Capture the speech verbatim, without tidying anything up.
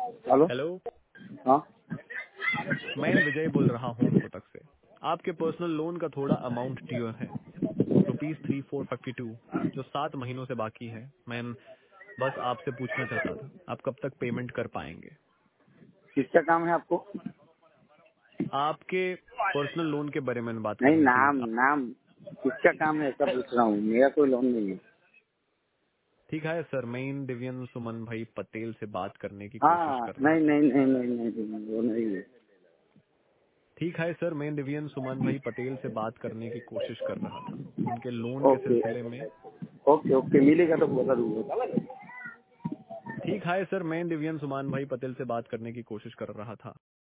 Hello. Hello, हाँ मैं विजय बोल रहा हूँ कोटक से। आपके पर्सनल लोन का थोड़ा अमाउंट ड्यू है, rupees three four fifty two, जो सात महीनों से बाकी है। मैं बस आपसे पूछना चाहता था, आप कब तक पेमेंट कर पाएंगे? किसका काम है आपको? आपके पर्सनल लोन के बारे में बात नहीं, करनी थी। नाम नाम किसका काम है ऐसा पूछ रहा हूँ। मेरा कोई लोन नहीं है। ठीक है सर, मैं इन दिव्यन सुमन भाई पटेल से बात करने की कोशिश हाँ, कर रहा नहीं था। नहीं नहीं नहीं नहीं नहीं, वो नहीं है। ठीक है सर, मैं दिव्यन सुमन भाई पटेल से बात करने की कोशिश कर रहा था उनके लोन के ओके सिलसिले में। ओके ओके, मिलेगा तो बता दूंगा। ठीक है सर, मैं दिव्यन सुमन भाई पटेल से बात करने की कोशिश कर रहा था।